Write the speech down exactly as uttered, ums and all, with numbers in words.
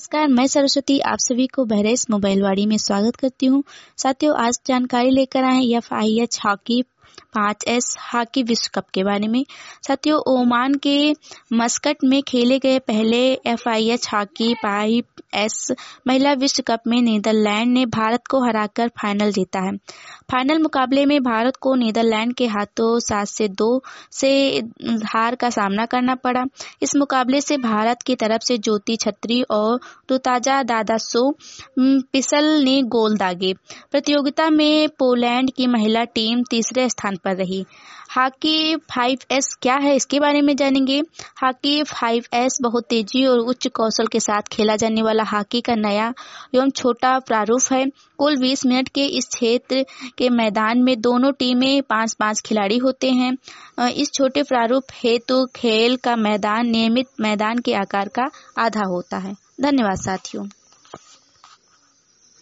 नमस्कार, मैं सरस्वती आप सभी को बहरेस मोबाइल वाड़ी में स्वागत करती हूँ। साथियों, आज जानकारी लेकर आए एफ आई एच हॉकी पाँच एस हॉकी विश्व कप के बारे में। साथियों, ओमान के मस्कट में खेले गए पहले एफ आई एच हॉकी पाँच एस महिला विश्व कप में नीदरलैंड ने भारत को हराकर फाइनल जीता है। फाइनल मुकाबले में भारत को नीदरलैंड के हाथों सात से दो से हार का सामना करना पड़ा। इस मुकाबले से भारत की तरफ से ज्योति छत्री और रुताजा दादासो पिसल ने गोल दागे। प्रतियोगिता में पोलैंड की महिला टीम तीसरे स्थान पर रही। हॉकी पाँच एस क्या है, इसके बारे में जानेंगे। हॉकी पाँच एस बहुत तेजी और उच्च कौशल के साथ खेला जाने वाला हॉकी का नया एवं छोटा प्रारूप है। कुल बीस मिनट के इस क्षेत्र के मैदान में दोनों टीमें पाँच पाँच खिलाड़ी होते हैं। इस छोटे प्रारूप हेतु खेल का मैदान नियमित मैदान के आकार का आधा होता है। धन्यवाद साथियों।